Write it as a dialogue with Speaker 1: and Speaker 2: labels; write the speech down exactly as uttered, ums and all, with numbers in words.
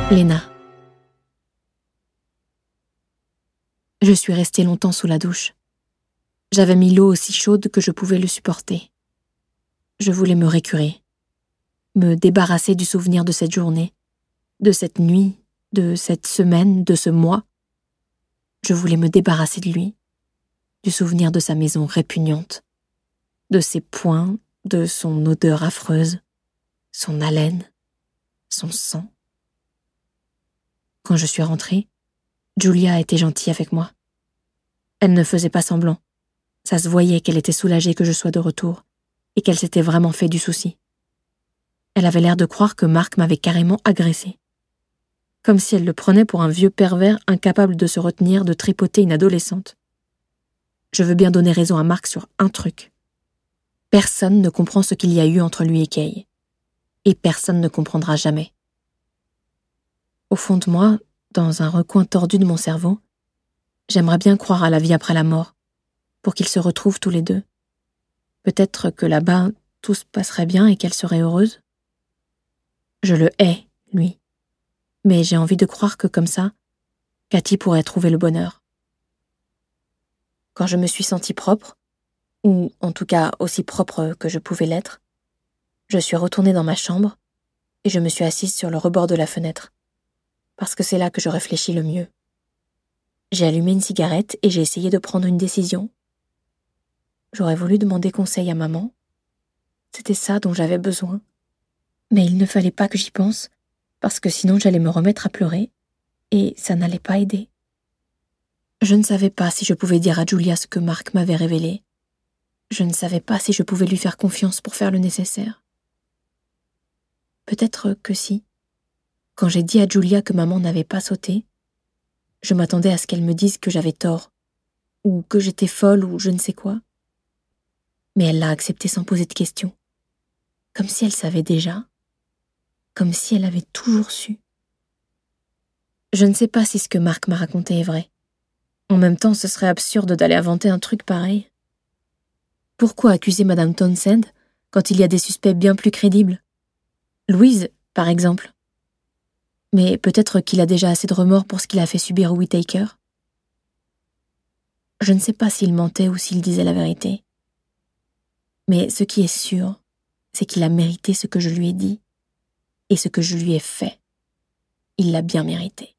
Speaker 1: Léna. Je suis restée longtemps sous la douche. J'avais mis l'eau aussi chaude que je pouvais le supporter. Je voulais me récurer, me débarrasser du souvenir de cette journée, de cette nuit, de cette semaine, de ce mois. Je voulais me débarrasser de lui, du souvenir de sa maison répugnante, de ses poings, de son odeur affreuse, son haleine, son sang. Quand je suis rentrée, Julia était gentille avec moi. Elle ne faisait pas semblant. Ça se voyait qu'elle était soulagée que je sois de retour et qu'elle s'était vraiment fait du souci. Elle avait l'air de croire que Marc m'avait carrément agressée. Comme si elle le prenait pour un vieux pervers incapable de se retenir de tripoter une adolescente. Je veux bien donner raison à Marc sur un truc. Personne ne comprend ce qu'il y a eu entre lui et Kay. Et personne ne comprendra jamais. Au fond de moi, dans un recoin tordu de mon cerveau, j'aimerais bien croire à la vie après la mort, pour qu'ils se retrouvent tous les deux. Peut-être que là-bas, tout se passerait bien et qu'elle serait heureuse. Je le hais, lui. Mais j'ai envie de croire que comme ça, Cathy pourrait trouver le bonheur. Quand je me suis sentie propre, ou en tout cas aussi propre que je pouvais l'être, je suis retournée dans ma chambre et je me suis assise sur le rebord de la fenêtre, parce que c'est là que je réfléchis le mieux. J'ai allumé une cigarette et j'ai essayé de prendre une décision. J'aurais voulu demander conseil à maman. C'était ça dont j'avais besoin. Mais il ne fallait pas que j'y pense, parce que sinon j'allais me remettre à pleurer, et ça n'allait pas aider. Je ne savais pas si je pouvais dire à Julia ce que Marc m'avait révélé. Je ne savais pas si je pouvais lui faire confiance pour faire le nécessaire. Peut-être que si. Quand j'ai dit à Julia que maman n'avait pas sauté, je m'attendais à ce qu'elle me dise que j'avais tort, ou que j'étais folle, ou je ne sais quoi. Mais elle l'a accepté sans poser de questions. Comme si elle savait déjà. Comme si elle avait toujours su. Je ne sais pas si ce que Marc m'a raconté est vrai. En même temps, ce serait absurde d'aller inventer un truc pareil. Pourquoi accuser Madame Townsend quand il y a des suspects bien plus crédibles? Louise, par exemple. Mais peut-être qu'il a déjà assez de remords pour ce qu'il a fait subir au Whittaker. Je ne sais pas s'il mentait ou s'il disait la vérité. Mais ce qui est sûr, c'est qu'il a mérité ce que je lui ai dit et ce que je lui ai fait. Il l'a bien mérité.